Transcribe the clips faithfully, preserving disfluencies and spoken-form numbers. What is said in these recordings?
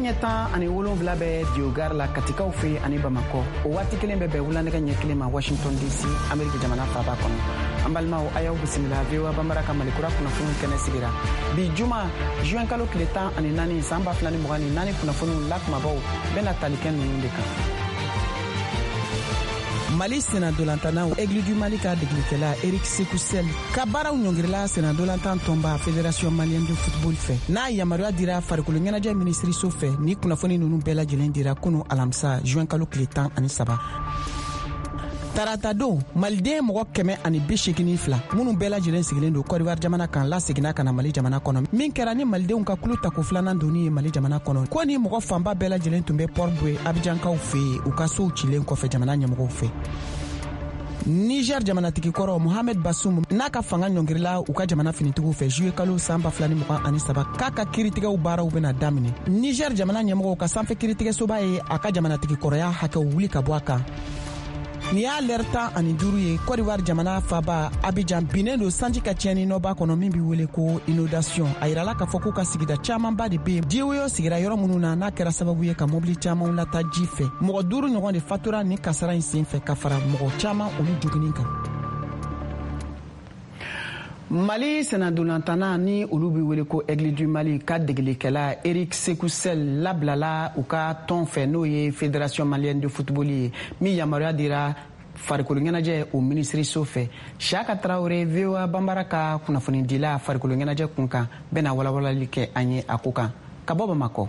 ɲɛ tan ani wolonwula bɛ diogar la katikaw fɛ ani bamakɔ o waati kelen bɛ bɛn wulanɛgɛ ɲɛ kelen ma washington d c ameriki jamana faaba kɔnɔ an balimaw a y'aw bisimila voa banbara ka malikura kunnafoni kɛnɛ sigira bi juma juin kalo tile tan ani naani san ba fila ni mugan ni naani kunnafoniw lakumabaw bɛna tali kɛ ninnu de kan. Mali senadolantanaw Aigle du Mali ka degelikɛla Eric Sékou Sall ka baaraw ɲɔngirila senadolantan tɔnba Fédération Malienne de Football fɛ n'a yamaruya dira farikolo ɲɛnajɛ minisiriso fɛ ni kunnafoni ninnu bɛɛ lajɛlen dira kunu alamisa juin kalo tile tan ani saba. Tarata don maliden mɔgɔ kɛmɛ ani bi seegin fila minnu bɛɛ lajɛlen sigilen don Côte d'Ivoire jamana kan laseginna ka na Mali jamana kɔnɔ min kɛra ni malidenw ka kulu tako filanan donni ye Mali jamana kɔnɔ ko ni mɔgɔ fanba bɛɛ lajɛlen tun bɛ Port-Bouet Abidjankaw fɛ yen u ka sow cilen kɔfɛ jamana ɲɛmɔgɔw fɛ. Niger jamanatigi kɔrɔ Mohamed Bazoum n'a ka fanga ɲɔngirila u ka jamana finitigiw fɛ juillet kalo san ba fila ni mugan ani saba k'a ka kiiritigɛw baaraw bɛna daminɛ. Niger jamana ɲɛmɔgɔw ka sanfɛ kiiritigɛsoba ye a ka jamanatigi kɔrɔya hakɛw wuli ka bɔ a kan. Ni y'a lɛri tan ani duuru ye Côte d'Ivoire jamana faaba Abidjan binnen don sanji ka tiɲɛni nɔba kɔnɔ min bɛ wele ko inondation a yirala k'a fɔ k'u ka sigida camanba de bɛ yen jiwoyo sigira yɔrɔ minnu na n'a kɛra sababu ye ka mobili camanw lata ji fɛ mɔgɔ duuru ɲɔgɔn de fatura ni kasara in senfɛ ka fara mɔgɔ caman olu joginni kan. Mali senadolantana ni olu bɛ wele ko Aigle du Mali ka degelikɛla Eric Sékou Sall labilala u ka tɔn fɛ n'o ye Fédération Malienne de Football ye min yamaruya dira farikolo ɲɛnajɛ o minisiriso fɛ. Saka Traoré voa banbara ka kunnafonidila farikolo ɲɛnajɛ kun kan bɛna walawalali kɛ an ye a ko kan ka bɔ Bamakɔ.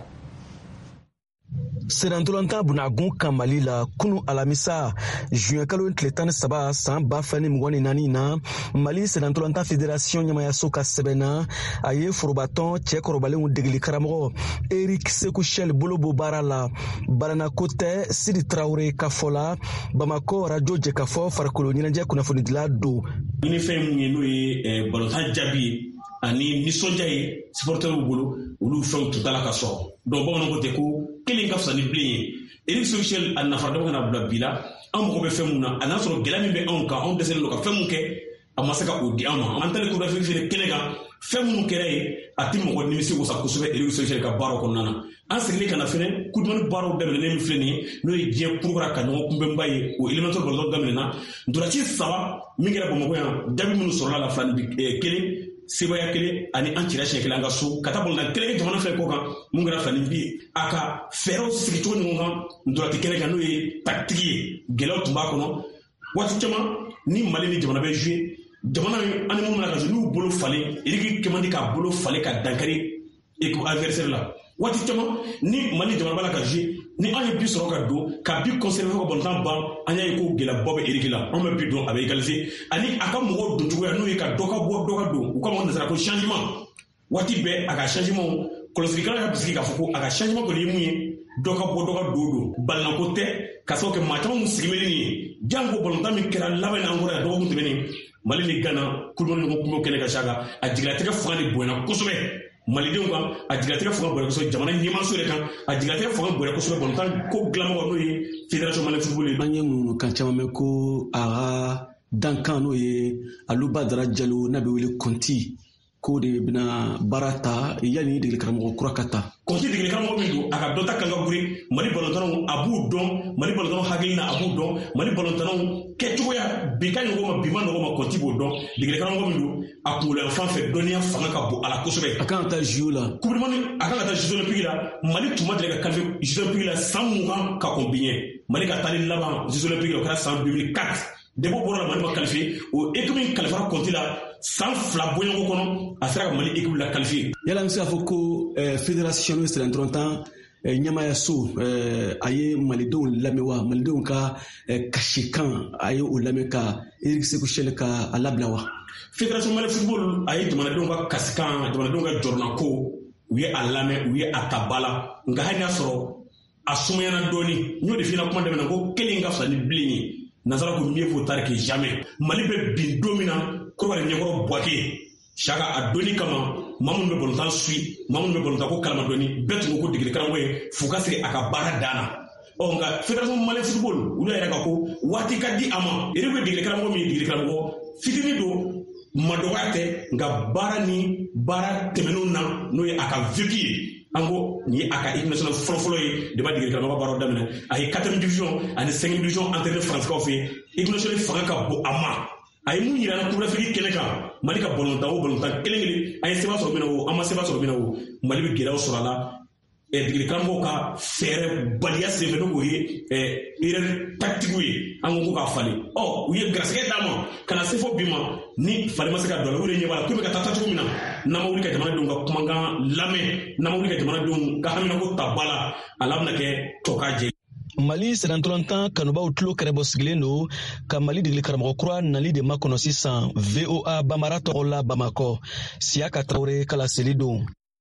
Senantolantan bunagun kan Mali la kunu alamisa juin kalo tile tan ni saba san ba fila ni mugan ni naani na Mali senantolantan fédération ɲɛmayaso ka sɛbɛnna a ye forobatɔn cɛ kɔrɔbalenw degeli karamɔgɔ Eric Sékou Sall bolo bɔ baara la barana ko tɛ Sidi Traoré ka fɔ la Bamako radio jɛkafɔ farikolo ɲɛnajɛ kunnafonidila don. Ni fɛn mun ye n'o ye balontan jaabi ye ani nisɔndiya ye supporters bolo olu fɛnw tutala ka sɔrɔ donc bamananw ko ten ko kelen ka fisa ni bilen ye. Eric Sékou Sall a nafa dama kana bila bi la an mago bɛ fɛn mun na a n'a sɔrɔ gɛlɛya min bɛ anw kan anw dɛsɛlen don ka fɛn mun kɛ a ma se ka o di an ma an tali ko da fɛn kɛnɛ kan fɛn minnu kɛra ye a tɛ mɔgɔ nimisi wasa kosɛbɛ Eric Sékou Sall ka baaraw kɔnɔna na an sigilen kana fɛnɛ kudumani baaraw daminɛnen min filɛ nin ye n'o ye diɲɛ kurukura ka ɲɔgɔn kunbɛnba ye o élémentaire balontan daminɛna ntolanci saba min kɛra Bamakɔ yan jaabi minnu sɔrɔla la fila ni kelen sebaya kelen ani an cira siɲɛ kelen an ka so ka taa balontan kelen kɛ jamana fɛn kɔ kan mun kɛra fila ni bi a ka fɛɛrɛw sigi cogo ɲɔgɔn kan ntolanci kɛnɛ kan n'o ye tactique ye gɛlɛyaw tun b'a kɔnɔ waati caman ni Mali ni jamana bɛ jouer jamana ani mun na ka jouer n'u bolo falen Eric kɛ man di k'a bolo falen ka dankari équipe adversaire la waati caman ni Mali jamana b'a la ka jouer ni an ye bi sɔrɔ ka don ka bi conserver ka balontan ban an y'a ye ko gɛlɛyaba bɛ Eric la an bɛ bi don a bɛ égaliser ani a ka mɔgɔw don cogoya n'o ye ka dɔ ka bɔ dɔ ka don u ka mɔgɔ nasara ko changement waati bɛɛ a ka changement kɔlɔsilikɛla ka bisigi k'a fɔ ko a ka changement kɔni ye mun ye dɔ ka bɔ dɔ ka don don balanko tɛ ka sababu kɛ maa caman sigi bɛ nin ye janko balontan min kɛra labɛn na an kɔrɔ yan dɔgɔkun tɛmɛnen Mali ni Ghana kulubali ɲɔgɔn kunbɛw kɛnɛ ka saka a jigilatigɛ fanga de bonyana kosɛbɛ malidenw kan a jigilatigɛ fanga bonyana kosɛbɛ jamana ɲɛmaaso yɛrɛ kan a jigilatigɛ fanga bonyana kosɛbɛ balontan ko dilanmɔgɔ n'o ye Fédération Malienne de Football ye. An ye mun kan caman mɛn ko a ka dankan n'o ye Alu Badara Jalo n'a bɛ wele Konti ko de bɛna baara ta yanni degeli karamɔgɔ kura ka ta. Konti degeli karamɔgɔ min don a ka dɔ ta kan ka guri Mali balontanw a b'u dɔn Mali balontanw hakilina a b'u dɔn Mali balontanw kɛcogoya bi ka ɲɔgɔn ma bi ma nɔgɔ ma Konti b'o dɔn degeli karamɔgɔ min don a kunkolo yan fan fɛ dɔnniya fanga ka bon a la kosɛbɛ. A kan ka taa J O la. Coupe du monde a kan ka taa Jeux olympiques la Mali tun ma deli ka qualifier Jeux olympiques la san mugan ka kɔn biɲɛ Mali ka taali laban Jeux olympiques la o kɛra san deux mille quatre Debo bɔra la Mali ma qualifier o équipe min kalifara Konti la san fila bɔɲɔgɔn kɔnɔ a sera ka Mali équipe la qualifier. Yala an bɛ se k'a fɔ ko fédération n'o senantolantan ɲɛmayaso a ye malidenw lamɛn wa malidenw ka kasikan a ye o lamɛn ka Eric Sékou Sall ka a labila wa. Fédération Malienne de Football a ye jamanadenw ka kasikan jamanadenw ka jɔrɔna ko u ye a lamɛn u ye a ta ba la nka hali n'a sɔrɔ a sumayana dɔɔni n y'o de f'i ɲɛna kuma daminɛ ko kelen ka fisa ni bilen ye nazara ko mieux vaut tard que jamais Mali bɛ bin don min na Kulubali ɲɛkɔrɔ Buwake Saka a doni kama maa minnu bɛ balontan sui maa minnu bɛ balontan ko kalama dɔɔni bɛɛ tun ko ko degeli karamɔgɔ ye f'u ka sigi a ka baara dan na ɔ nka Fédération Malienne de Football olu yɛrɛ ka ko waati ka di a ma ere bɛ degeli karamɔgɔ min ye degeli karamɔgɔ fitinin don madɔgɔya tɛ nka baara ni baara tɛmɛnenw na n'o ye a ka vécu ye ango ni aka équipe nationale folo ye de ba digir ka no baro damina ay quatrième division ani cinquième division entraîneur France ka fait équipe nationale fanga ka bo ama ay mu yira na coupe d'Afrique kele kan mali ka bolonta o bolonta kelengeli ay seba so bina o ama seba so bina o mali bi gira o sorala e digir kango ka faire balia se veno ko ye e erreur tactique ye ango ko ka fali oh uye grâce ke dama kana se fo bima ni fali masaka do wure nyeba ko be ka tata ko mina na mawuli ka jamana don ka kumanga lame na mawuli ka jamana don ka hamina ko tabala alamna ke tokaje Mali sedantolantan kanubaw tulo kɛrɛbɔ sigilen don ka Mali degeli karamɔgɔ kura nali de makɔnɔ sisan V O A Bamara tɔgɔ la Bamakɔ Siyaka Traore kala seli don.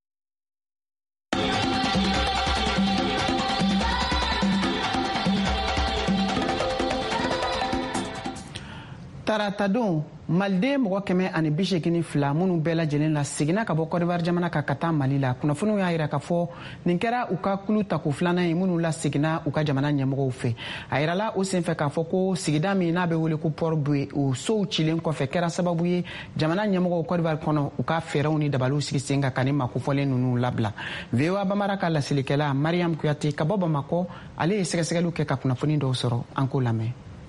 Tarata don maliden mɔgɔ kɛmɛ ani bi seegin fila minnu bɛɛ lajɛlen la seginna ka bɔ Côte d'Ivoire jamana kan ka taa Mali la. Kunnafoniw y'a jira k'a fɔ nin kɛra u ka kulu tako filanan ye minnu la seginna u ka jamana ɲɛmɔgɔw fɛ. A yirala o senfɛ k'a fɔ ko sigida min n'a bɛ wele ko Port Boué o sow cilen kɔfɛ kɛra sababu ye jamana ɲɛmɔgɔw Côte d'Ivoire kɔnɔ u ka fɛɛrɛw ni dabaliw sigi sen kan ka nin makofɔlen ninnu labila. V O A Bamara ka lasilikɛla Mariam Kuyate ka bɔ Bamakɔ ale ye sɛgɛsɛgɛliw kɛ ka kunnafoni dɔw sɔrɔ an k'o lamɛn.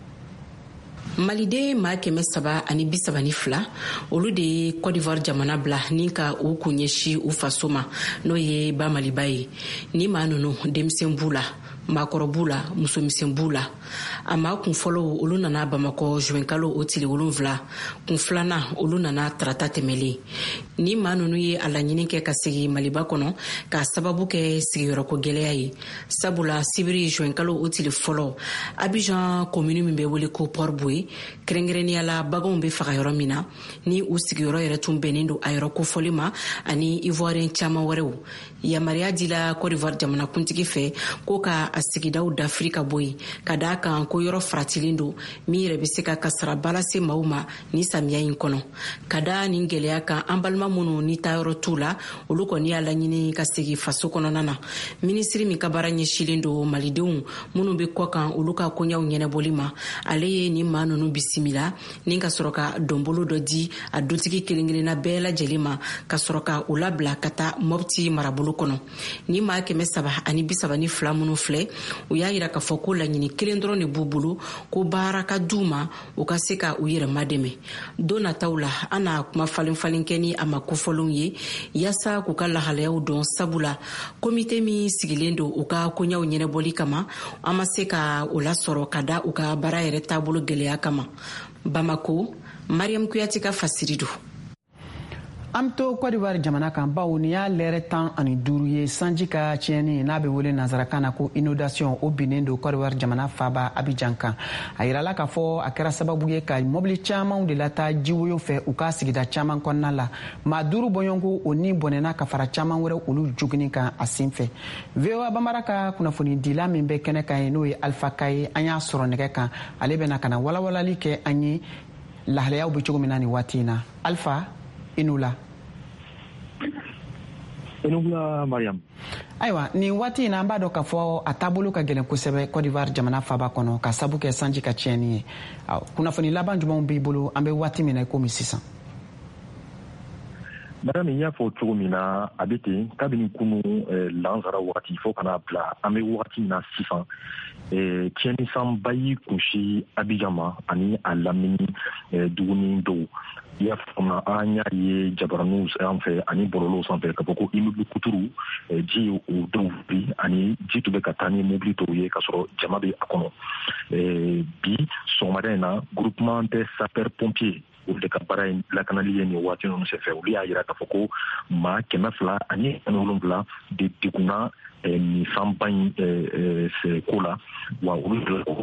Maliden maa kɛmɛ saba ani bi saba ni fila olu de ye Côte d'Ivoire jamana bila ni ka u kun ɲɛsi u faso ma n'o ye ba Maliba ye ni maa ninnu denmisɛn b'u la maakɔrɔ b'u la musomisɛn b'u la a maa kun fɔlɔ olu nana Bamakɔ juin kalo o tile wolonwula kun filanan olu nana tarata tɛmɛlen ni maa ninnu ye a laɲini kɛ ka segi Maliba kɔnɔ ka sababu kɛ sigiyɔrɔko gɛlɛya ye sabula sibiri juin kalo o tile fɔlɔ Abidjan commune min bɛ wele ko Port Boué kɛrɛnkɛrɛnnenya la baganw bɛ faga yɔrɔ min na ni u sigiyɔrɔ yɛrɛ tun bɛnnen don a yɔrɔ kofɔli ma ani ivoirien caman wɛrɛw yamariya dila Côte d'Ivoire jamanakuntigi fɛ ko ka a sigidaw dafiri ka bɔ yen ka daa kan ko yɔrɔ faratilen don min yɛrɛ bɛ se ka kasara balase maaw ma ni samiya in kɔnɔ ka daa nin gɛlɛya kan an balima minnu ni taayɔrɔ t'u la olu kɔni y'a laɲini ka segi faso kɔnɔna na minisiri min ka baara ɲɛsilen don malidenw minnu bɛ kɔ kan olu ka koɲɛw ɲɛnɛbɔli ma ale ye nin maa ninnu bisimila ni ka sɔrɔ ka dɔnbolo dɔ di a dutigi kelen-kelenna bɛɛ lajɛlen ma ka sɔrɔ ka u labila ka taa Mopti marabolo kɔnɔ ni maa kɛmɛ saba ani bi saba ni fila minnu filɛ u y'a yira k'a fɔ ko laɲini kelen dɔrɔn de b'u bolo ko baara ka d'u ma u ka se ka u yɛrɛ madɛmɛ don nataw la an na kuma falen-falen kɛ ni a ma kofɔlenw ye yaasa k'u ka lahalayaw dɔn sabula komite min sigilen don u ka koɲɛw ɲɛnɛbɔli kama an ma se ka o lasɔrɔ ka da u ka baara yɛrɛ taabolo gɛlɛya kama Bamako Mariam Kuyate ka fasiri do. An to Côte d'Ivoire jamana kan bawo ni y'a lɛrɛ tan ani duuru ye sanji ka tiɲɛni n'a bɛ wele nanzarakan na ko inondation o binnen don Côte d'Ivoire jamana faaba Abidjan kan a yirala k'a fɔ a kɛra sababu ye ka mɔbili camanw de lataa jiwoyo fɛ u ka sigida caman kɔnɔna la maa duuru bɔɲɔgɔnko o ni bɔnɛna ka fara caman wɛrɛ olu joginin kan a sen fɛ V O A Bamara ka kunnafoni dila min bɛ kɛnɛ kan ye n'o ye Alpha Kaye an y'a sɔrɔ nɛgɛ kan ale bɛna ka na walawalali kɛ an ye lahalayaw bɛ cogo min na nin waati in na Alpha i n'u la. Mariam. Ayiwa nin waati in na an b'a dɔn k'a fɔ a taabolo ka gɛlɛn kosɛbɛ Côte d'Ivoire jamana faaba kɔnɔ ka sabu kɛ sanji ka tiɲɛni ye kunnafoni laban jumɛnw b'i bolo an bɛ waati min na i komi sisan. Madame n y'a fɔ cogo min na a bɛ ten kabini kunu lansara waati fo kana bila an bɛ waati min na sisan tiɲɛnisanba y'i kunsi Abidjan ma ani a lamini duguni dɔw i y'a faamu an y'a ye jabaraninw sanfɛ ani bɔlɔlɔw sanfɛ k'a fɔ ko immeuble kuturu ji o dɔw bi ani ji tun bɛ ka taa ni mobili tɔw ye k'a sɔrɔ jama bɛ a kɔnɔ bi sɔgɔmada in na groupement des sapeurs pompiers olu de ka baara in lakanali ye nin waati ninnu senfɛ olu y'a jira k'a fɔ ko maa kɛmɛ fila ani ani wolonwula de degunna nin sanba in ko la wa olu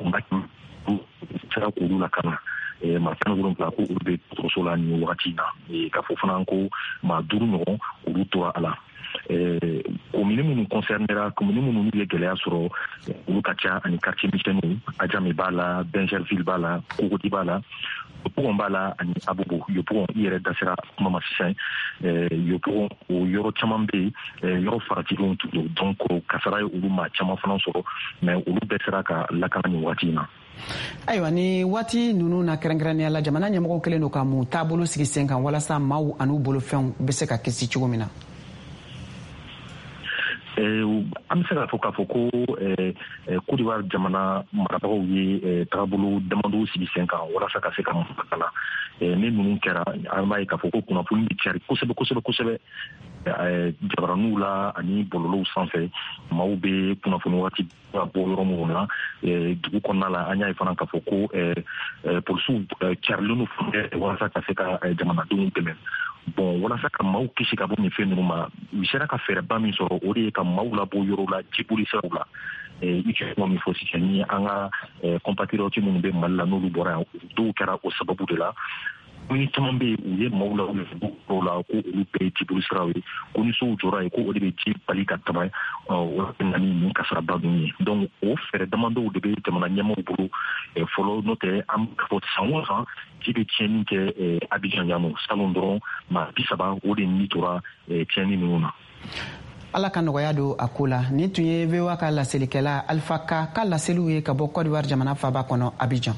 sera k'olu lakana maa tan wolonwula ko olu bɛ dɔgɔtɔrɔso la nin wagati in na k'a fɔ fana ko maa duuru ɲɔgɔn olu tora a la komini minnu concernera komini minnu ye gɛlɛya sɔrɔ olu ka ca ani quartier misɛnninw Adjamé b'a la Benjerville b'a la Cogodi b'a la Yopougon b'a la ani Abobo Yopougon i yɛrɛ dasera kuma ma sisan Yopougon o yɔrɔ caman bɛ yen yɔrɔ faratilenw tun don donc kasara ye olu maa caman fana sɔrɔ mais olu bɛɛ sera ka lakana nin waati in na. Ayiwa ni waati ninnu na kɛrɛnkɛrɛnnenya la jamana ɲɛmɔgɔw kɛlen don ka mun taabolo sigi sen kan walasa maaw an'u bolofɛnw bɛ se ka kisi cogo min na. an bɛ se k'a fɔ k'a fɔ ko Côte d'Ivoire jamana marabagaw ye tagabolo damadɔ sigi sen kan walasa ka se ka mun kala ni ninnu kɛra an b'a ye k'a fɔ ko kunnafoni bɛ cari kosɛbɛ kosɛbɛ kosɛbɛ jabaraninw la ani bɔlɔlɔw sanfɛ maaw bɛ kunnafoni waati bɔ yɔrɔ minnu na dugu kɔnɔna la an y'a ye fana k'a fɔ ko polisiw carilen fɛ walasa ka se ka jamanadenw dɛmɛ bon walasa ka maaw kisi ka bɔ nin fɛn ninnu ma u sera ka fɛɛrɛba min sɔrɔ o de ye ka maaw labɔ yɔrɔw la jiboli siraw la i kɛ kuma min fɔ sisan ni an ka compatriotes minnu bɛ Mali la n'olu bɔra yan dɔw kɛra o sababu de la ni caman bɛ yen u ye maaw la o la ko olu bɛɛ ye jiboli siraw ye ko ni sow jɔra ye ko o de bɛ ji bali ka tɛmɛ o bɛ na ni nin kasaraba ninnu ye donc o fɛɛrɛ damadɔw de bɛ jamana ɲɛmaaw bolo fɔlɔ n'o tɛ an bɛ fɔ san o san ji bɛ tiɲɛni kɛ Abidjan yan nɔ salon dɔrɔn maa bi saba o de ni tora tiɲɛni ninnu na. Ala ka nɔgɔya don a ko la nin tun ye V O A ka laselikɛla Alpha Ka ka laseliw ye ka bɔ Côte d'Ivoire jamana faaba kɔnɔ Abidjan.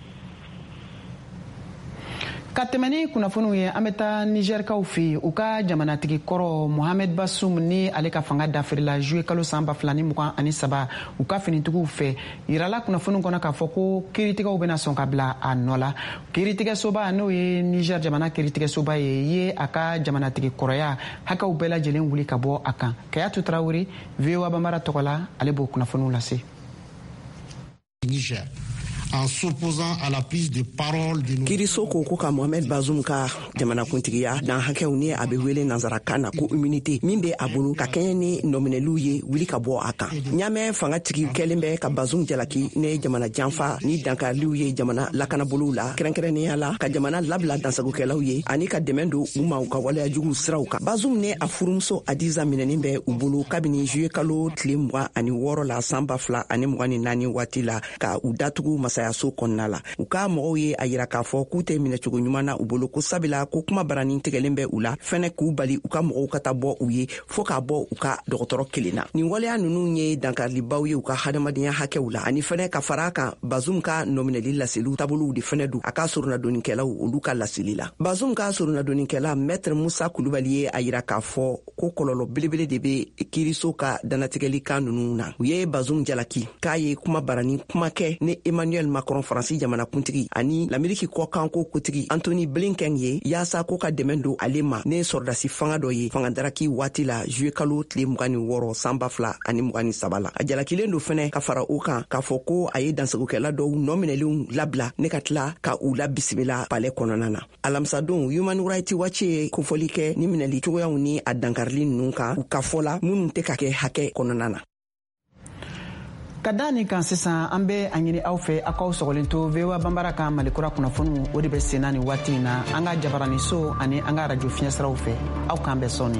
Ka tɛmɛ ni kunnafoniw ye an bɛ taa Nigɛrikaw fɛ yen u ka jamanatigi kɔrɔ Mohamed Bazoum ni ale ka fanga dafirila juillet kalo san ba fila ni mugan ani saba u ka finitigiw fɛ yirala kunnafoniw kɔnɔ k'a fɔ ko kiiritigɛw bɛna sɔn ka bila a nɔ la kiiritigɛsoba n'o ye Niger jamana kiiritigɛsoba ye ye a ka jamanatigi kɔrɔya hakɛw bɛɛ lajɛlen wuli ka bɔ a kan Kayatu Tarawele V O A Banbara tɔgɔ la ale b'o kunnafoniw lase. Niger. En s'opposant à la prise de parole de Kiriso ko ko ka Mohamed Bazoum ka jamanakuntigiya dan hakɛw ni a bɛ wele nanzarakan na ko immunité min bɛ a bolo ka kɛɲɛ ni nominɛliw ye wuli ka bɔ a kan ɲamɛ fangatigi kɛlen bɛ ka Bazoum jalaki ne jamana janfa ni dankariliw ye jamana lakanabolow la kɛrɛnkɛrɛnnenya la ka jamana labila dansagokɛlaw ye ani ka dɛmɛ don u ma u ka waleyajuguw siraw kan Bazoum ne a furumuso Adiza minɛnin bɛ u bolo kabini juillet kalo tile mugan ani wɔɔrɔ la san ba fila ani mugan ni naani waati la ka u datugu masayaso kɔnɔna la u ka mɔgɔw ye a yira k'a fɔ k'u tɛ minɛcogo ɲuman na u bolo ko sabila ko kuma baranin tigɛlen bɛ u la fɛnɛ k'u bali u ka mɔgɔw ka taa bɔ u ye fɔɔ k'a bɔ u ka dɔgɔtɔrɔ kelen na nin waleya ninnu ye dankarilibaw ye u ka hadamadenya hakɛw la ani fɛnɛ ka fara kan Bazoum ka nominɛli laseliw taabolow de fɛnɛ don a ka soronadonnikɛlaw olu ka laseli la Bazoum ka soronadonnikɛla Maître Musa Kulubali ye a yira k'a fɔ ko kɔlɔlɔ belebele de bɛ kiiriso ka danatigɛli kan ninnu na u ye Bazoum jalaki k'a ye kuma barani kuma kɛ ni Emmanuel Macron Faransi jamanakuntigi ani l'Ameriki kɔkanko kotigi Anthony Blinken ye yaasa ko ka dɛmɛ don ale ma ne sɔrɔdasi fanga dɔ ye fangadaraki waati la juillet kalo tile mugan ni wɔɔrɔ san ba fila ani mugan ni saba la a jalakilen don fɛnɛ ka fara o kan k'a fɔ ko a ye dansagokɛla dɔw nɔminɛlenw labila ne ka tila ka u la bisimila palais kɔnɔna na alamisadon Human Rights Watch ye kofɔli kɛ ni minɛli cogoyaw ni a dankarili ninnu kan u ka fɔ la minnu tɛ ka kɛ hakɛ kɔnɔna na. Ka da nin kan sisan an bɛ a ɲini aw fɛ aw k'aw sɔgɔlen to V O A Banbara ka malikura kunnafoniw o de bɛ senna nin waati in na an ka jabarani so ani an ka radio fiɲɛsiraw fɛ aw k'an bɛɛ sɔnni.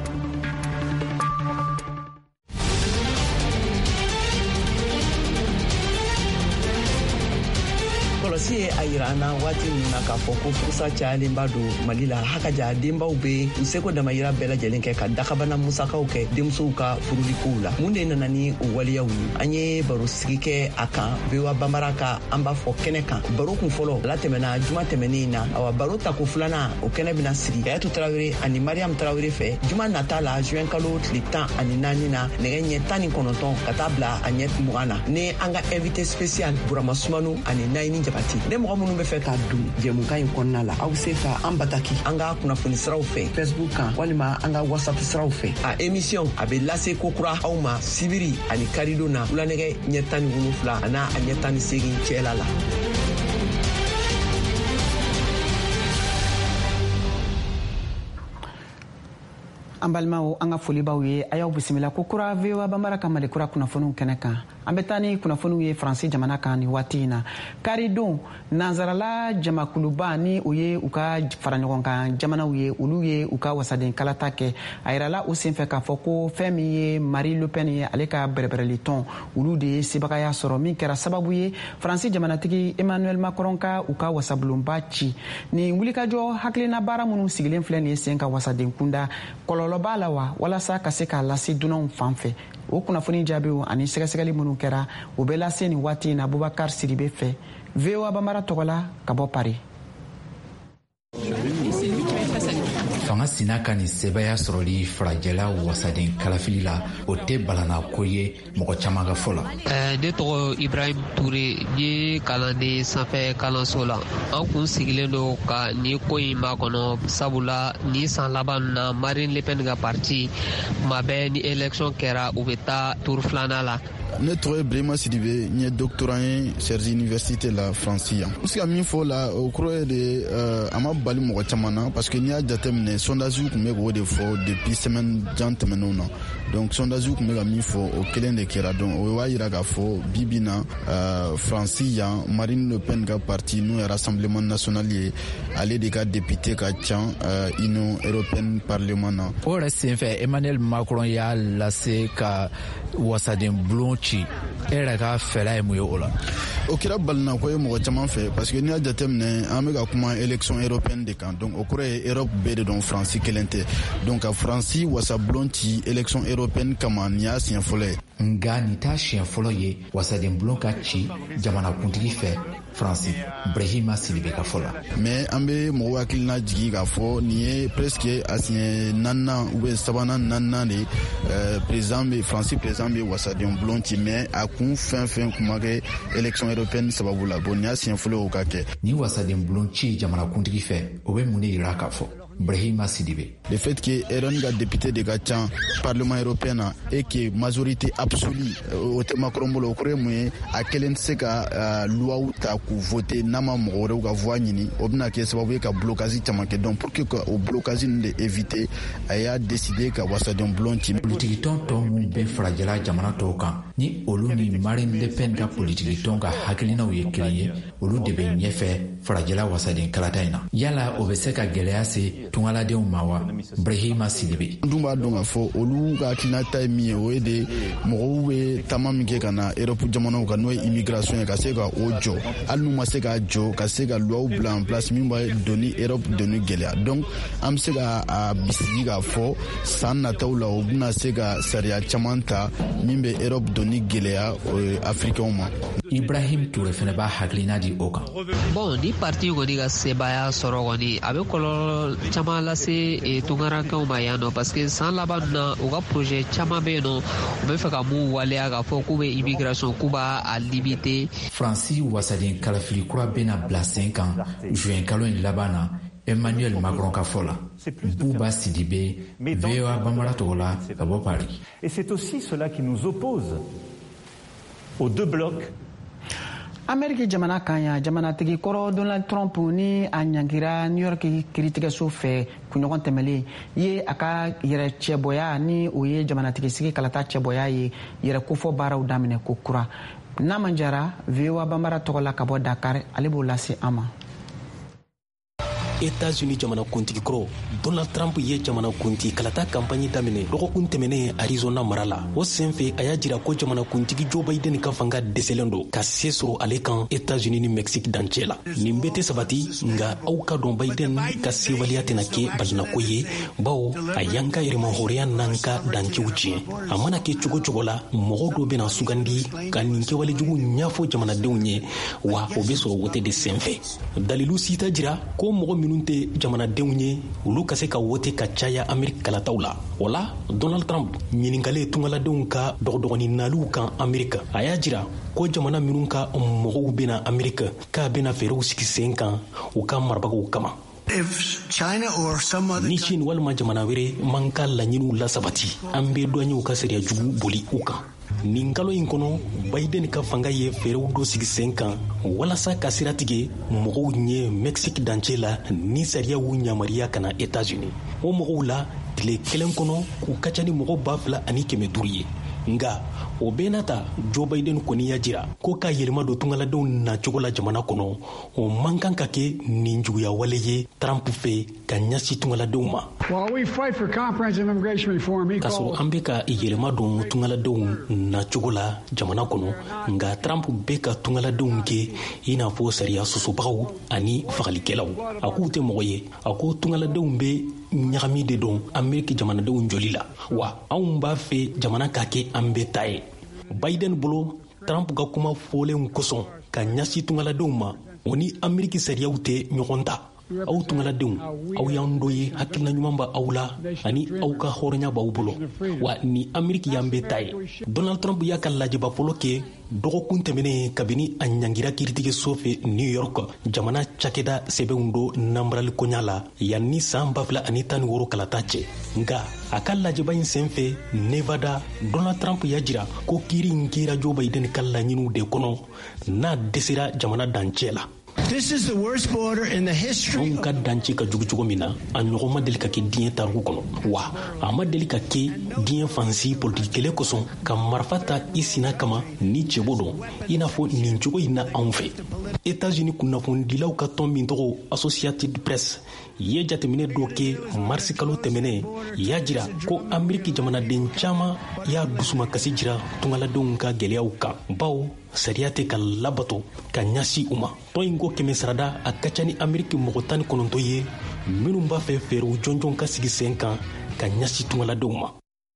kɔlɔsi ye a yira an na waati min na k'a fɔ ko furusa cayalenba don Mali la hakaja denbaw bɛ u seko damayira bɛɛ lajɛlen kɛ ka dakabana musakaw kɛ denmusow ka furulikow la mun de nana ni o waleyaw ye an ye baro sigi kɛ a kan V O A Banbara ka an b'a fɔ kɛnɛ kan baro kun fɔlɔ ala tɛmɛna juma tɛmɛnen na awa baro tako filanan o kɛnɛ bɛna sigi Kayatu Tarawele ani Mariam Tarawele fɛ juma nata la juin kalo tile tan ani naani na nɛgɛ ɲɛ tan ni kɔnɔntɔn ka taa bila a ɲɛ mugan na ne an ka invité spécial Burama Sumano ani Nayini Jabati ne mɔgɔ minnu bɛ fɛ ka don jɛmukan in kɔnɔna la aw se ka an bataki an ka kunnafoni siraw fɛ Facebook kan walima an ka WhatsApp siraw fɛ a émission a bɛ lase kokura aw ma sibiri ani karido na wulanɛgɛ ɲɛ tan ni wolonwula a n'a a ɲɛ tan ni seegin cɛla la. An balimaw an ka foli b'aw ye a y'aw bisimila ko kura V O A Banbara ka malikura kunnafoniw kɛnɛ kan an bɛ taa ni kunnafoniw ye Faransi jamana kan ni waati in na karidon nanzarala jamakuluba ni o ye u ka fara ɲɔgɔn kan jamanaw ye olu ye u ka wasaden kalata kɛ a yirala u senfɛ k'a fɔ ko fɛn min ye Marie Le Pen ye ale ka bɛrɛbɛrɛli tɔn olu de ye sebagaya sɔrɔ min kɛra sababu ye Faransi jamanatigi Emmanuel Macron ka u ka wasabulonba ci ni wulikajɔ hakilina baara minnu sigilen filɛ nin ye sen ka wasaden kunda kɔlɔlɔ b'a la wa walasa ka se k'a lase dunanw fan fɛ o kunnafoni jaabiw ani sɛgɛsɛgɛli minnu kɛra o bɛ lase nin waati in na Bubakar Sidibe fɛ V O A Banbara tɔgɔ la ka bɔ Paris. fanga sina ka nin sɛbɛya sɔrɔli farajɛla wasaden kalafili la o tɛ balana ko ye mɔgɔ caman ka fɔ la. Ne tɔgɔ Ibrahim Ture, ye kalanden sanfɛ kalanso la. An kun sigilen don ka nin ko in ma kɔnɔ sabula ni san laban na Marine Le Pen ka parti ma bɛɛ ni élection kɛra u bɛ taa tour filanan la. Ne tɔgɔ ye Brema Sidibe, n ye doctorant ye Sergi Université la France yan. N se ka min fɔ la o kɔrɔ ye de uh, a ma bali mɔgɔ caman na parce que n'i y'a jateminɛ sondage tun bɛ k'o de fɔ depuis semaine jan tɛmɛnenw na. Donc sondage tun bɛ ka min fɔ o kelen de kɛra, donc o b'a yira k'a fɔ bi bi na uh, France yan Marine Le Pen ka parti n'o ye Rassemblement National ye ale de ka député ka ca uh, Union Européenne Parlement na. O yɛrɛ senfɛ Emmanuel Macron y'a lase ka wasaden bulon ci e yɛrɛ ka fɛla ye mun ye o la? O kɛra balina ko ye mɔgɔ caman fɛ parce que n'i y'a jateminɛ an bɛ ka kuma élection européenne de kan, donc o kɔrɔ ye Europe bɛɛ de dɔn Faransi kelen tɛ, donc ka Faransi wasa bulon ci élection européenne kama nin y'a siɲɛ fɔlɔ ye. Nga nin t'a siɲɛ fɔlɔ ye wasaden bulon ka ci jamanakuntigi fɛ Faransi Brahima Sidibe ka fɔ la. Mais an bɛ mɔgɔw hakilina jigi k'a fɔ nin ye presque a siɲɛ naaninan ou bien sabanan naaninan de euh, président bɛ Faransi président bɛ wasaden bulon ci, mais a kun fɛn fɛn kun ma kɛ élection européenne sababu la. Bon nin y'a siɲɛ fɔlɔ o ka kɛ. Ni wasaden bulon ci jamanakuntigi fɛ o bɛ mun de yira k'a fɔ? Brahima Sidibe. Le fait que Aaron ga député de Gachan Parlement européen et que majorité absolue au Macron bolo kore mu a kelen se ka loi ta ku voter nama mɔgɔ wɛrɛw ka voix ɲini o bɛna kɛ sababu ye ka blocage caman kɛ, donc pour que o blocage de éviter a y'a décidé ka wasaden bulon ci. Politiki tɔn tɔw mun bɛ farajɛla jamana tɔw kan ni olu ni Marine Le Pen ka politiki tɔn ka hakilinaw ye kelen ye olu de bɛ ɲɛfɛ farajɛla wasaden kalata in na. Yala o bɛ se ka gɛlɛya se tungaladenw ma wa? Brahima Sidibe. N dun b'a dɔn k'a fɔ olu ka hakilinata ye min ye o ye de mɔgɔw bɛ taama min kɛ ka na Europe jamanaw kan n'o ye immigration ye ka se ka o jɔ, hali n'u ma se k'a jɔ ka se ka loi bila en place min b'a donni Europe donni gɛlɛya. Donc an bɛ se ka a bisigi k'a fɔ san nataw la o bɛna se ka sariya caman ta min bɛ Europe donni gɛlɛya Africains ma. Ibrahim Toure fana b'a hakilina di o kan. Bon ni parti kɔni ka sebaya sɔrɔ kɔni a bɛ kɔlɔlɔ caman lase tungarankew ma yan nɔ parce que san laban na u ka projet caman bɛ yen nɔ u bɛ fɛ ka mun waleya k'a fɔ k'u bɛ immigration k'u b'a a limiter. Faransi wasaden kalafili kura bɛna bila sen kan juin kalo in laban na Emmanuel Macron ka fɔ la. Bouba Sidibe, V O A Bambara tɔgɔ la ka bɔ Paris. Et c'est aussi cela qui nous oppose aux deux blocs. Amérique jamana kan ya jamanatigi kɔrɔ Donald Trump ni a ɲangira New York kiiritigɛso fɛ kunɲɔgɔn tɛmɛlen ye a ka yɛrɛ cɛbɔya ni o ye jamanatigi sigi kalata cɛbɔya ye yɛrɛ kofɔ baaraw daminɛ ko kura. N'a man jara V O A Bambara tɔgɔ la ka bɔ Dakar ale b'o lase an ma. États-Unis jamana kuntigi kɔrɔ Donald Trump ye jamana kuntigi kalata campagne daminɛ dɔgɔkun tɛmɛnen Arizona mara la. O senfɛ a y'a jira ko jamana kuntigi Joe Biden ka fanga dɛsɛlen don ka se sɔrɔ ale kan États-Unis ni Mexique dancɛ la. Nin bɛɛ tɛ sabati nga aw ka dɔn Biden ka sewaleya tɛna kɛ balinako ye bawo a y'an ka yɛrɛmahɔrɔya n'an ka dancɛw tiɲɛ. A mana kɛ cogo cogo la mɔgɔ dɔ bɛna sugandi ka nin kɛwale jugu ɲɛfɔ jamanadenw ye wa o bɛ sɔrɔ wote de senfɛ. Dalilu si t'a jira ko mɔgɔ minnu tɛ jamanadenw ye olu ka se ka wote ka caya Amerika kalataw la. O la Donald Trump ɲininkale tungaladenw ka dɔgɔdɔgɔni naliw kan Amerika. A y'a jira ko jamana minnu ka mɔgɔw bɛna Amerika k'a bɛna fɛɛrɛw sigi sen kan u ka marabagaw kama. Ni Chine walima jamana wɛrɛ man ka laɲiniw lasabati an bɛ dɔn ye u ka sariya jugu boli u kan. Nin kalo in kɔnɔ Biden ka fanga ye fɛɛrɛw dɔ sigi sen kan walasa ka sira tigɛ mɔgɔw ɲɛ Mexique dancɛ la ni sariyaw yamariya ka na États-Unis. O mɔgɔw la tile kelen kɔnɔ k'u ka ca ni mɔgɔ ba fila ani kɛmɛ duuru ye. Nga o bɛɛ n'a ta Joe Biden kɔni y'a jira ko ka yɛlɛma don tungaladenw nacogo la jamana kɔnɔ o man kan ka kɛ nin juguya wale ye Trump fɛ ka ɲɛsin tungaladenw ma. K'a sɔrɔ an bɛ ka yɛlɛma don tungaladenw nacogo la jamana kɔnɔ nga Trump bɛ ka tungaladenw kɛ i n'a fɔ sariya sɔsɔbagaw ani fagalikɛlaw. A k'u tɛ mɔgɔ ye a ko tungaladenw bɛ ɲagami de don Amerika jamanadenw joli la wa anw b'a fɛ jamana ka kɛ an bɛ ta ye. Biden bolo Trump ka kuma fɔlen kosɔn ka ɲɛsin tungaladenw ma o ni Amerika sariyaw tɛ ɲɔgɔn ta. aw tungaladenw aw y'an dɔ ye hakilina ɲuman ba aw la ani aw ka hɔrɔnya b'aw bolo wa ni ameriki y'an bɛɛ ta ye. Donald Trump y'a ka lajɛba fɔlɔ kɛ dɔgɔkun tɛmɛnen kabini a ɲangira kiiritigɛso fɛ New York jamana cakɛda sɛbɛnw do nambarali koɲa la yanni san ba fila ani tan ni wɔɔrɔ kalata cɛ. Nka a ka lajɛba in sen fɛ Nevada, Donald Trump y'a jira ko kiiri in kɛra Joe Biden ka laɲiniw de kɔnɔ n'a dɛsɛra jamana dancɛ la. This is the worst border in the history. Anw ka dancɛ ka jugu cogo min na a ɲɔgɔn ma deli ka kɛ diɲɛ tariku kɔnɔ wa a ma deli ka kɛ diɲɛ fansi politiki kɛlɛ kosɔn ka marifa ta i sina kama ni cɛbo dɔn i n'a fɔ nin cogo in na anw fɛ. États-Unis kunnafonidilaw ka tɔn min tɔgɔ Associated Press ye jateminɛ dɔ kɛ marisi kalo tɛmɛnɛ y'a jira ko Ameriki jamanaden caman y'a dusumakasi jira tungaladenw ka gɛlɛyaw kan bawo sariya tɛ ka labato ka ɲasi u ma. Tɔn in ko kɛmɛ sarada a ka ca ni Ameriki mɔgɔ tan ni kɔnɔntɔn ye minnu b'a fɛ fɛɛrɛw jɔnjɔn ka sigi sen kan ka ɲasi tungaladenw ma.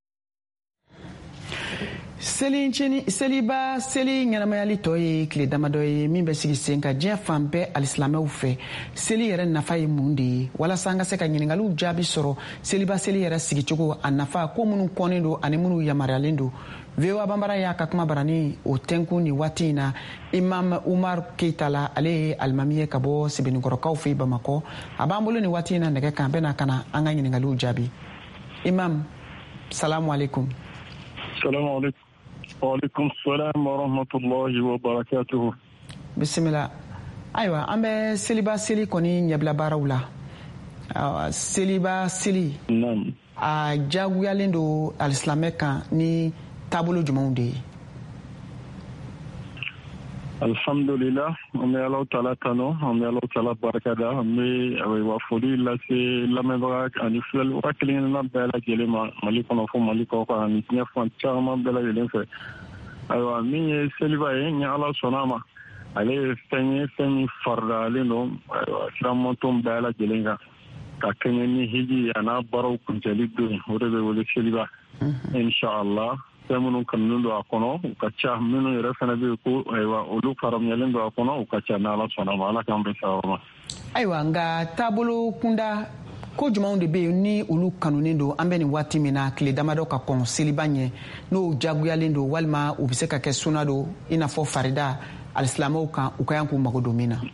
Seli nceni seliba seli ɲɛnamayali tɔ ye tile damadɔ ye min bɛ sigi sen ka diɲɛ fan bɛɛ alisilamɛw fɛ. Seli yɛrɛ nafa ye mun de ye walasa an ka se ka ɲiningaliw jaabi sɔrɔ seliba seli yɛrɛ sigicogo a nafa ko minnu kɔnnen don ani minnu yamaruyalen don. V O A Banbara y'a ka kuma barani o tɛnkun ni waati in na Imam Umar Keita la ale ye alimami ye ka bɔ Sebenikɔrɔkaw fɛ Bamakɔ. A b'an bolo ni waati in na nɛgɛ kan bɛna ka na an ka ɲiningaliw jaabi. Imam, salamu alaikum. Salamu alaikum. Wa alaikum salam wa rahmatullahi wa barakatuhu. Bisimila. Ayiwa an bɛ seliba seli kɔni ɲɛbila baaraw la. Seliba seli a jaguyalen don alisilamɛ kan ni taabolo jumɛnw de ye? Alhamdulillah, an bɛ Alahu Taala tanu, an bɛ Alahu Taala barikada, an bɛ ayiwa foli lase lamɛnbaga ani filɛlibaga kelen-kelenna bɛɛ lajɛlen ma Mali kɔnɔ fɔ Mali kɔ kan ani diɲɛ fan caman bɛɛ lajɛlen fɛ. Ayiwa min ye seliba ye ni Ala sɔnna a ma ale ye fɛn ye fɛn min faridalen don ayiwa siramantɔn bɛɛ lajɛlen kan ka kɛɲɛ ni hiji a n'a baaraw kuncɛli don o de bɛ wele seliba. Inshallah fɛn minnu kanunen don a kɔnɔ u ka ca minnu yɛrɛ fana bɛ yen ko ayiwa olu faramuyalen don a kɔnɔ u ka ca ni Ala sɔnna a ma Ala k'an bɛn sababa ma. Ayiwa nka taabolo kunda ko jumɛnw de bɛ yen ni olu kanunen don an bɛ nin waati min na tile damadɔ ka kɔn seliba ɲɛ n'o jaguyalen don walima u bɛ se ka kɛ sunna don i n'a fɔ farida alisilamɛw kan u ka yan k'u mago don min na.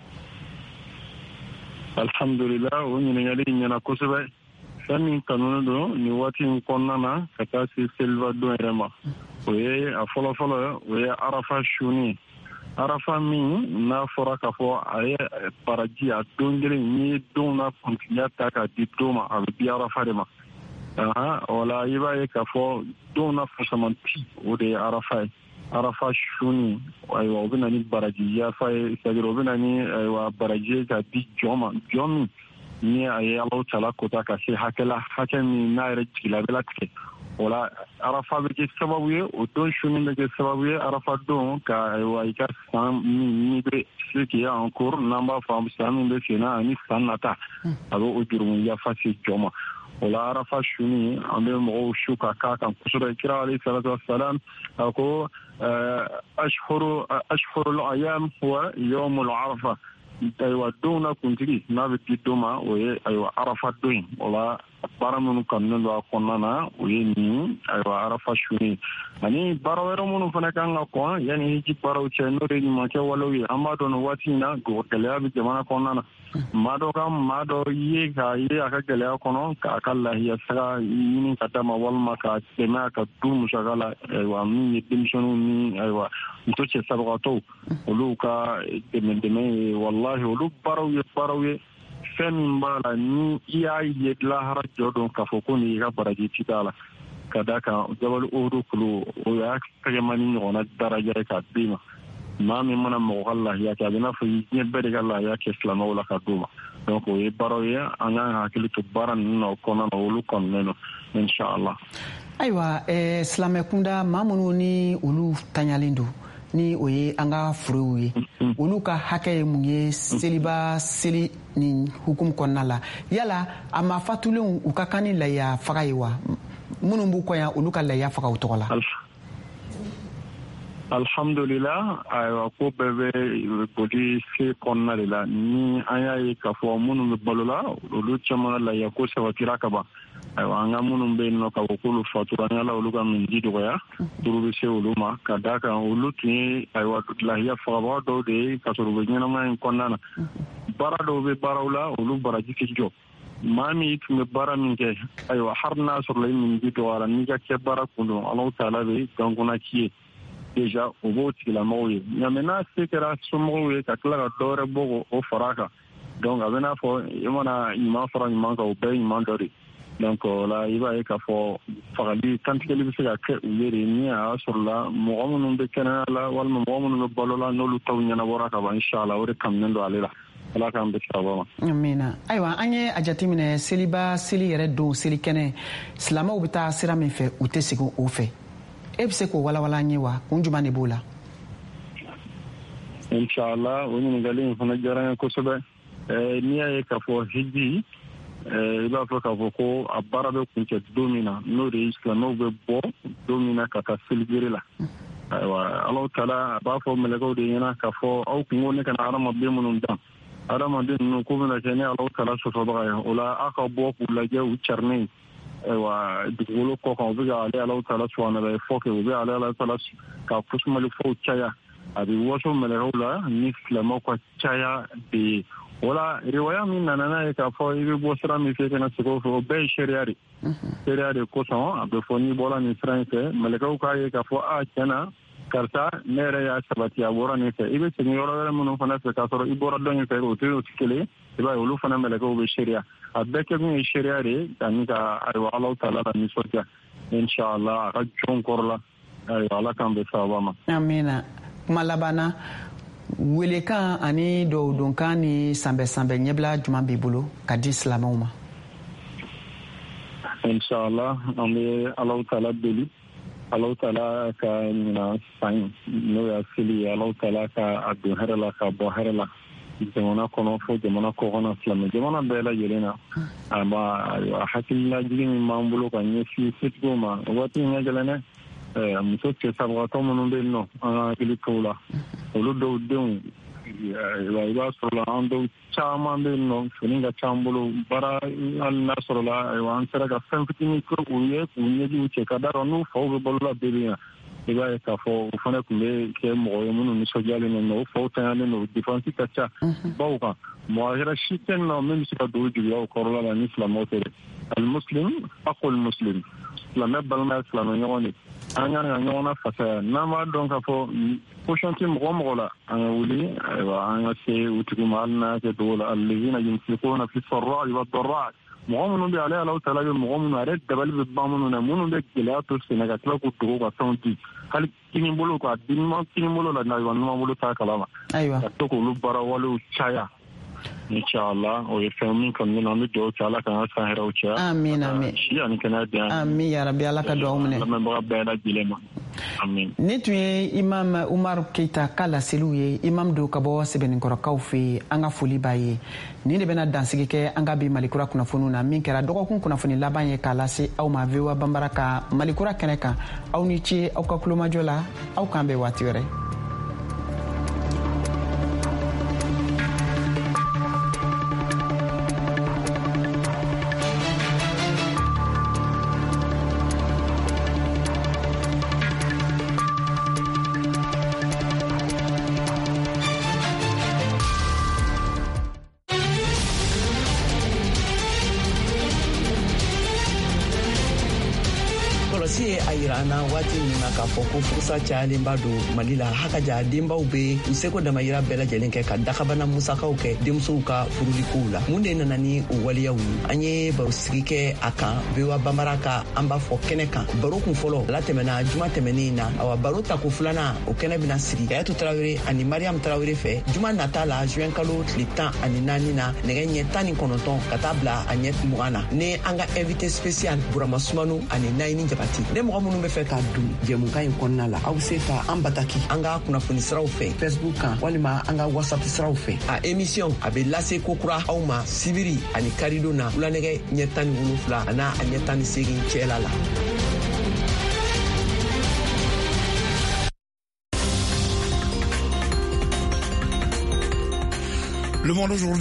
Alhamdulillah o ɲininkali ɲɛna kosɛbɛ. Fɛn min kanunen don nin waati in kɔnɔna na ka taa se seliba don yɛrɛ ma o ye a fɔlɔfɔlɔ o ye arafa suni. Arafa min n'a fɔra k'a fɔ a ye baraji a don kelen n'i ye don na kuntigiya ta k'a di don ma a bɛ di arafa de ma. O la i b'a ye k'a fɔ don na fusamanti o de ye arafa ye. Arafa suni ayiwa o bɛ na ni baraji yafa ye c'est-à-dire o bɛ na ni ayiwa baraji ye k'a di jɔn ma jɔn min ni a ye Alahu Taala kota ka se hakɛla hakɛ min n'a yɛrɛ jigila a bɛ latigɛ. O la arafa bɛ kɛ sababu ye o don suni bɛ kɛ sababu ye arafa don ka ayiwa i ka san min n'i bɛ se k'i en cours n'an b'a fɔ san min bɛ sen na ani san nata a bɛ o jurumu yafa se jɔn ma. O la arafa suni an bɛ mɔgɔw su ka k'a kan kosɛbɛ kira alayhi salatu wassalam a ko ashhuru ashhurul ayam huwa yawmul arafa. Ayiwa don na kuntigi n'a bɛ di don ma o ye ayiwa arafa don ye o la baara minnu kanunen don a kɔnɔna na o ye nin ayiwa arafa suni ani baara wɛrɛ minnu fana kan ka kɔn yanni hiji baaraw cɛ n'o de ye ɲumankɛ walew ye an b'a dɔn nin waati in na gɛlɛya bɛ jamana kɔnɔna na maa dɔ ka maa dɔ ye k'a ye a ka gɛlɛya kɔnɔ k'a ka lahiya saga ɲini ka d'a ma walima k'a dɛmɛ a ka du musaka la ayiwa min ye denmisɛnninw ni ayiwa muso cɛ sabagatɔw olu ka dɛmɛ dɛmɛ ye walahi olu baaraw ye baaraw ye fɛn min b'a la ni i y'a ye lahara jɔ dɔn k'a fɔ ko nin y'i ka baraji ti t'a la ka d'a kan jabal uhud kulu o y'a tɛgɛma ni ɲɔgɔnna daraja ye k'a d'i ma maa min mana mɔgɔ ka lahiya kɛ a bɛ n'a fɔ diɲɛ bɛɛ de ka lahiya kɛ silamɛw la ka d'u ma donc o ye baaraw ye an k'an hakili to baara ninnu na o kɔnɔna na olu kɔnɔnen don inshallah. Ayiwa ɛɛ silamɛ kunda maa minnu ni olu taɲalen don ni o ye an ka furew ye olu ka hakɛ ye mun ye seliba seli ni hukumu kɔnɔna la yala a ma fatulenw u ka kan ni lahiya faga ye wa minnu b'u kɔ yan olu ka lahiya faga u tɔgɔ la. alhamdulillah ayiwa ko bɛɛ bɛ boli se kɔnɔna de la ni an y'a ye k'a fɔ minnu bɛ balo la olu caman ka lahiya ko sabatira ka ban ayiwa an ka minnu bɛ yen nɔ k'a fɔ k'olu fatura an y'ala olu ka minji dɔgɔya turu bɛ se olu ma ka d'a kan olu tun ye ayiwa lahiya fagabaga dɔw de ye ka sɔrɔ u bɛ ɲɛnamaya in kɔnɔna na baara dɔw bɛ baaraw la olu baraji tɛ jɔ maa min tun bɛ baara min kɛ ayiwa hali n'a sɔrɔla i minji dɔgɔyara n'i ka kɛ baara kun don Alahu taala bɛ gankona k'i ye déjà o b'o tigilamɔgɔw ye nka n'a se kɛra somɔgɔw ye ka tila ka dɔ wɛrɛ bɔ o fara a kan donc a bɛ n'a fɔ i mana ɲuman fara ɲuman kan o bɛɛ ye ɲuman dɔ de donc o la i b'a ye k'a fɔ fagali kantigɛli bɛ se ka kɛ u ye de ni a y'a sɔrɔla mɔgɔ minnu bɛ kɛnɛya la walima mɔgɔ minnu bɛ balo la n'olu taw ɲɛnabɔra ka ban inshallah o de kanunen don ale la ala k'an bɛ sababa ma. Amina. Ayiwa an ye a jateminɛ seliba seli yɛrɛ don seli kɛnɛ silamɛw bɛ taa sira min fɛ u tɛ segin o fɛ e bɛ se k'o walawala an ye wa kun jumɛn de b'o la. Inshallah o ɲininkali in fana diyara n ye kosɛbɛ n'i y'a ye k'a fɔ hiji i b'a fɔ k'a fɔ ko a baara bɛ kuncɛ don min na n'o de ye silamɛw bɛ bɔ don min na ka taa seligere la ayiwa Alahu taala a b'a fɔ mɛlɛkɛw de ɲɛna k'a fɔ aw kun ko ne kana hadamaden minnu dan hadamaden ninnu ko bɛna kɛ ne Alahu taala sɔsɔbaga ye o la aw ka bɔ k'u lajɛ u carinen ayiwa dugukolo kɔ kan u bɛ ka ale Alahu taala subahana wataala fɔ kɛ u bɛ ale Alahu taala ka kusumalifaw caya a bɛ waso mɛlɛkɛw la ni silamɛw ka caya de ye wala riwaya min nana n'a ye k'a fɔ i bɛ bɔ sira min fɛ kana segin o fɛ o bɛɛ ye sariya de sariya de kosɔn a bɛ fɔ n'i bɔra nin sira in fɛ mɛlɛkɛw k'a ye k'a fɔ a tiɲɛna karisa ne yɛrɛ y'a sabati a bɔra nin fɛ i bɛ segin yɔrɔ wɛrɛ minnu fana fɛ k'a sɔrɔ i bɔra dɔ in fɛ o tɛ o tɛ kelen i b'a ye olu fana mɛlɛkɛw bɛ sariya a bɛɛ kɛ kun ye sariya de ye ani ka ayiwa Alahu taala la nisɔndiya inshallah a ka jɔn kɔrɔ la ayiwa ala k'an bɛ sababa ma. Amina. Kuma laban na welekan ani dɔwdonkan ni sanbɛ sanbɛ ɲɛbila juman b'i bolo ka di silamɛw ma. Inshallah an bɛ Alahu taala deli Alahu taala ka ɲina san n'o y'a seli ye Alahu taala ka a don hɛrɛ la ka bɔ hɛrɛ la jamana kɔnɔ fo jamana kɔ kɔnɔ silamɛ jamana bɛɛ lajɛlen na a ma a hakililajigi min b'an bolo ka ɲɛsin setigiw ma waati in ka gɛlɛn dɛ muso cɛ sabagatɔ minnu bɛ yen nɔ an ka hakili to la olu dɔw denw i b'a sɔrɔla an dɔw caman bɛ yen nɔ fini ka ca an bolo baara hali n'a sɔrɔla an sera ka fɛn fitinin kɛ u ye k'u ɲɛjiw cɛ ka d'a kan n'u faw bɛ balola bɛɛ bɛ yan i b'a ye k'a fɔ u fana tun bɛ kɛ mɔgɔ ye minnu nisɔndiyalen don o faw tanyalen don défense ka ca baw kan mɔgɔ wɛrɛ si tɛ yen nɔ min bɛ se ka don juguya o kɔrɔla la ni silamɛw tɛ dɛ alimuslim akol muslim silamɛ balimaya silamɛ ɲɔgɔn de an ka kan ɲɔgɔn na fasaya n'an b'a dɔn k'a fɔ position tɛ mɔgɔ mɔgɔ la an ka wuli ayiwa an ka se u tigi ma hali n'a kɛ dogo la alladhina yunfiquna fi sarra'i wa dharra'i mɔgɔ minnu bɛ ale Alahu taala bɛ mɔgɔ minnu ale dabali bɛ ban minnu na minnu bɛ gɛlɛya to senna ka tila k'u dogo ka fɛnw di hali kini bolo ka di ɲuman kini bolo la n'ayiwa ɲuman bolo t'a kalama ka to k'olu baara walew caya inshallah o ye fɛn min kɔni na an bɛ dugawu kɛ ala k'an ka san hɛrɛw caya amin amin si ani kɛnɛya di yan amin yarabi ala ka dugawu minɛ lamɛnbaga bɛɛ lajɛlen ma amin. Ne tun ye imam Umaru Keyita ka laseliw ye imam do ka bɔ sɛbɛnnikɔrɔkaw fɛ an ka foli b'a ye nin de bɛna dansigi kɛ an ka bi malikura kunnafoniw na min kɛra dɔgɔkun kunnafoni laban ye k'a lase aw ma V O A Banbara ka malikura kɛnɛ kan aw ni ce aw ka kulomajɔ la aw k'an bɛn waati wɛrɛ. na waati min na k'a fɔ ko furusa cayalenba don Mali la hakaja denbaw bɛ u seko damayira bɛɛ lajɛlen kɛ ka dakabana musakaw kɛ denmusow ka furulikow la mun de nana ni o waleyaw ye an ye baro sigi kɛ a kan V O A Banbara ka an b'a fɔ kɛnɛ kan baro kun fɔlɔ ala tɛmɛna juma tɛmɛnen na awa baro ta ko filanan o kɛnɛ bɛna sigi Kayatu Tarawele ani Mariam Tarawele fɛ juma nata la juin kalo tile tan ani naani na nɛgɛ ɲɛ tan ni kɔnɔntɔn ka taa bila a ɲɛ mugan na ne an ka invité spécial Burama Sumanu ani Nayini Jabati ne mɔgɔ minnu bɛ fɛ ka don jɛmukan in kɔnɔna la aw se ka an bataki an ka kunnafoni siraw fɛ Facebook kan walima an ka WhatsApp siraw fɛ a émission a bɛ lase kokura aw ma sibiri ani karido na wulanɛgɛ ɲɛ tan ni wolonwula a n'a a ɲɛ tan ni seegin cɛla la. Le monde aujourd'hui